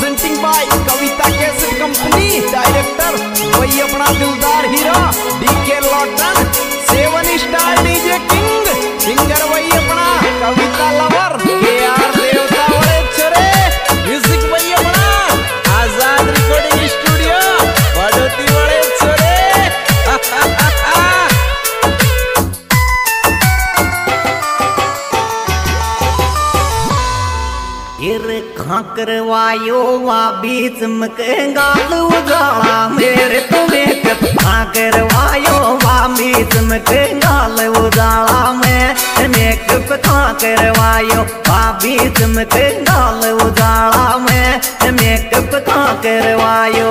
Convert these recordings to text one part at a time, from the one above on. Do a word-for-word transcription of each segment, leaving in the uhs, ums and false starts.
Presenting by Kavita cassette company. Director वही अपना दिलदार hero DK Lotan. Seven star DJ king. Singer वही अपना कविता लवर के आर देवता बड़े छोरे। म्यूजिक वही अपना आजाद रिकॉर्डिंग स्टूडियो बड़ोती बड़े छोरे। खाकरवायो वा बीच में गाल उजाला मेरे तुम्हें खाकरवायो वा बीच में गाल उजाला में मेकअप खाकरवायो वा बीच में गाल उजाला में मेकअप खाकरवायो।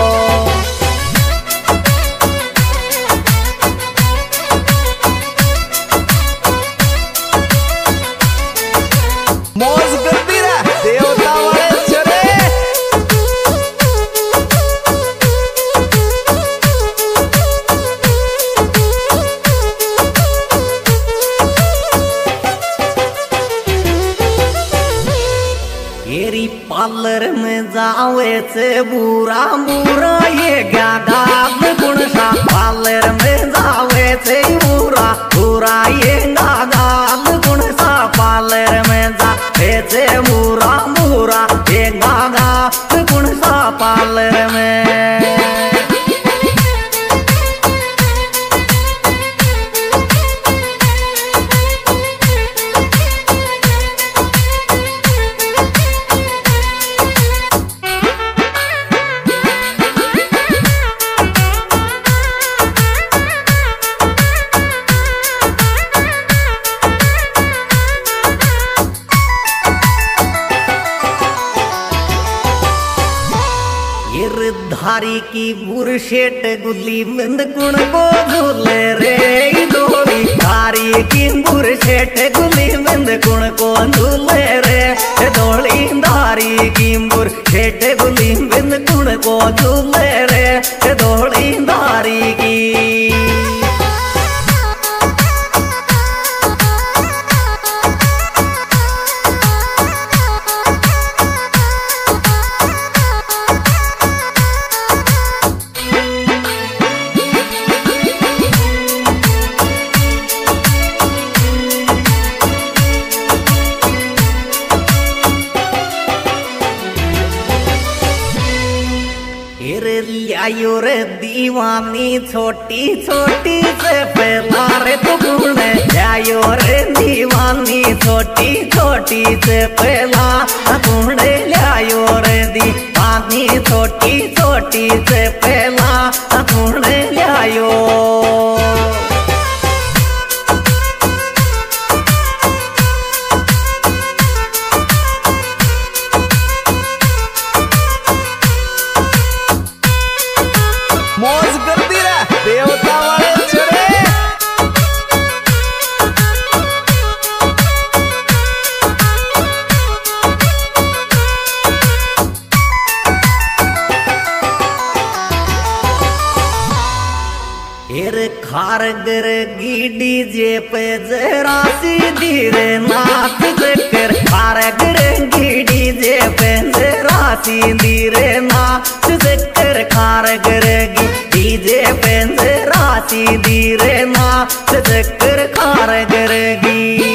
मौज करती रह देवता वाले छोरे। येरी पार्लर में जावे से बुरा बुरा ये क्या गाल गुण सा। पार्लर में जावे से बुरा बुरा ये गाल गुण सा। पार्लर में जावे से बुरा बुरा ये गाल गुण सा। पार्लर में धारी की बुरशेट गुली बंद गुण को झूले रे डोली। धारी की बुरशेट गुली बंद गुण को झूले रे डोली। धारी की बुरशेट गुली बंद गुण को झूले रे डोली। धारी की आयो रे दीवानी छोटी छोटी से पहला रे तो गुण। आयो रे दीवानी छोटी छोटी से पहला गुण। आयो रे दीवानी छोटी छोटी से पहला गुण। आयो मौज करती रह देवता वाले छोरे। एर खारगर गिडी जे पे जरा सी धीरे नाच कर। खारगर गिडी जे पे जरा सी धीरे नाच कर। खारगर गिडी जे पे जरा सी धीरे नाच कर। खारगर गी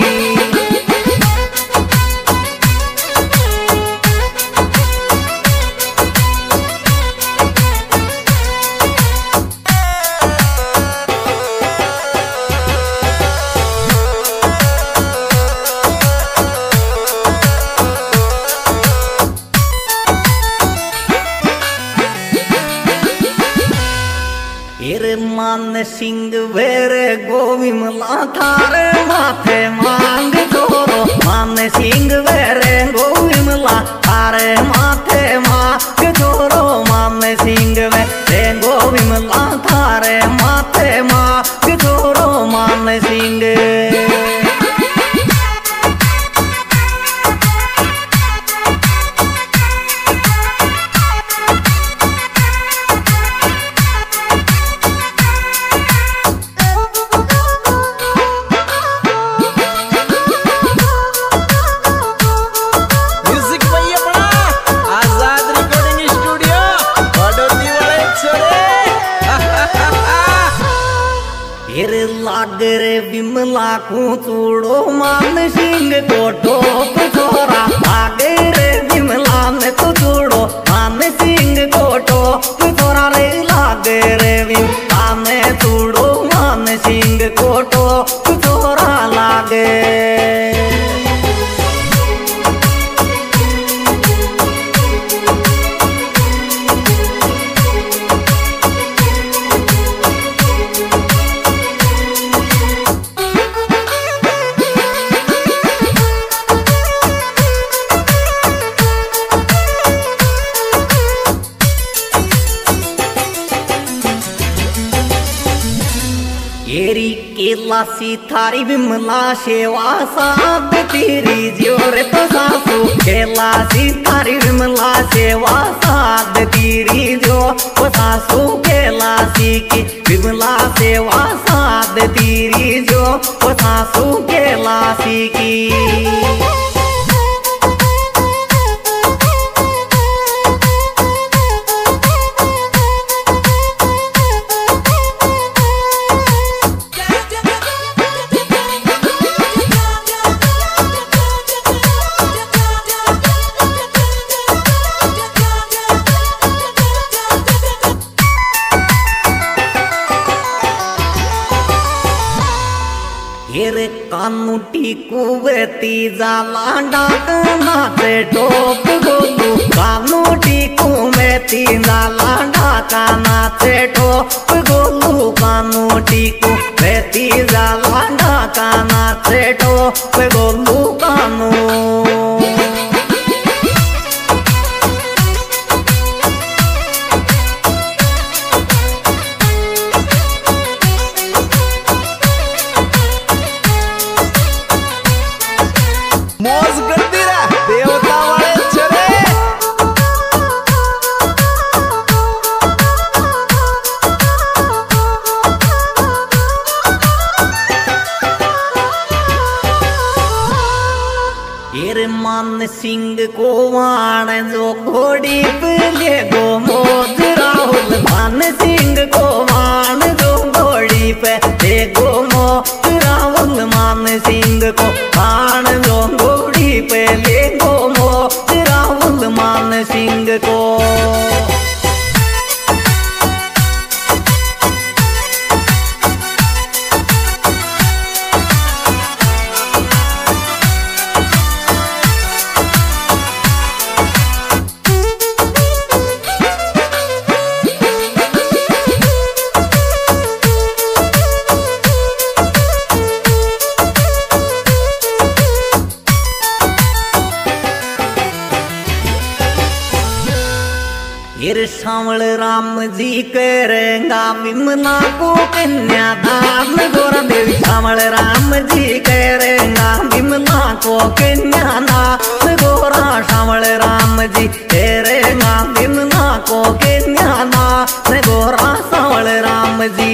मान सिंह वेरे गोविमला थारे माथे मांग छोरो। मान सिंह वेरे गोविमला थारे माथे मांग छोरो। मान सिंह वेरे गोविमला थारे माथे मांग छोरो। मान सिंह म्यूजिक वही अपना आजाद विमला को चूड़ो मान सिंह को टोप छोरा आगे रे विमला ने तो चूड़ो मान सिंह को टोप छोरा रे लागे रे विमला ने चूड़ो मान सिंह को टोप छोरा लागे। येरी केलासी थारी विमला सेवा साध तेरी जोर तो सासू केलासी थारी विमला सेवा साध तेरी जो वो सासू केलासी की विमला सेवा साध तेरी जो वो सासू केलासी की। हेरे कानुटी कुवेती जाला डाक नाचे टोप गोलू कानुटी कुवेती जाला डाका नाचे टोप गोलू कानुटी कुवेती जाला डाका नाचे टोप गोलू कानू। मौज करती रह देवता वाले चले। येर मान सिंह को वाण जो घोड़ी पे ले गो मोज राहुल मान सिंह को वाण जो घोड़ी पे ले गो मोज राहुल मान सिंह को वाण जो घोड़ी पे ले गो मोज राहुल मान सिंह को। हिर सावल राम जी करेंगा विमला को कन्यादान गोरा देवी सावल राम जी करेंगा विमला को कन्यादान गोरा सावल राम जी करेंगा विमला को कन्यादान गोरा सावल राम जी।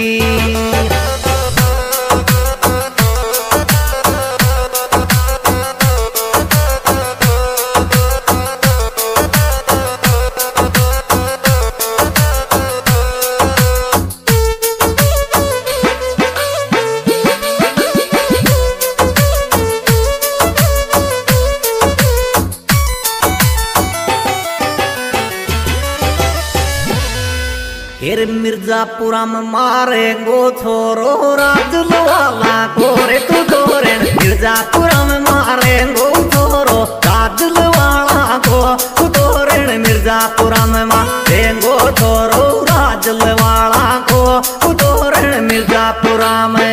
फिर मिर्जापुरा में मारे गो छोरो राजुल वाला गोरे तू गोरे मिर्जापुरा में मारे गो छोरो राजुल वाला गो तू गोरे मिर्जापुरा में मारे गो छोरो राजुल वाला गो तू गोरे मिर्जापुरा में।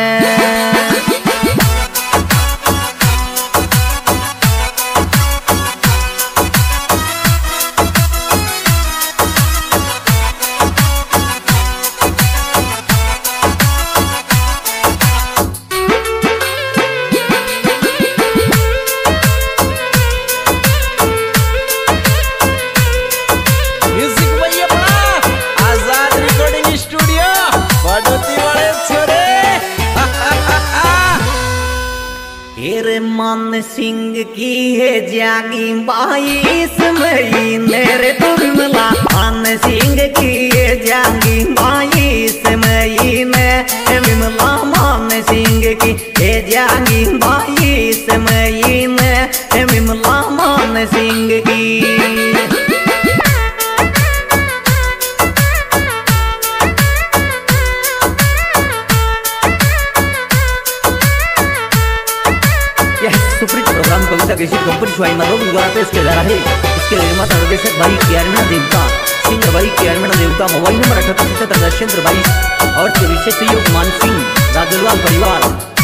मान सिंह की है जागी बाईस महीने रे तो विमला मान सिंह की है जागी बाईस महीने विमला मान सिंह की है कविता कैसी कंपनी छुआई मारो द्वारा पेश किया जा रहा है। इसके निर्माता निर्देशक भाई केआरमीना देवता, सिंगर भाई केआरमीना देवता, मोबाइल नंबर अठहत्तर पचहत्तर दशेंद्र भाई और विशेष सहयोग मान सिंह राजलवाल परिवार।